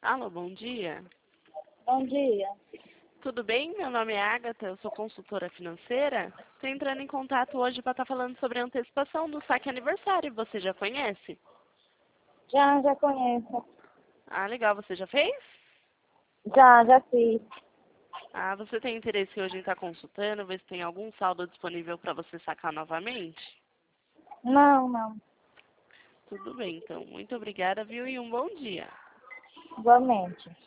Alô, bom dia. Bom dia. Tudo bem? Meu nome é Agatha, eu sou consultora financeira. Estou entrando em contato hoje para estar falando sobre a antecipação do saque aniversário. Você já conhece? Já conheço. Ah, legal. Você já fez? Já fiz. Ah, você tem interesse hoje em estar consultando, ver se tem algum saldo disponível para você sacar novamente? Não. Tudo bem, então. Muito obrigada, viu? E um bom dia. Igualmente.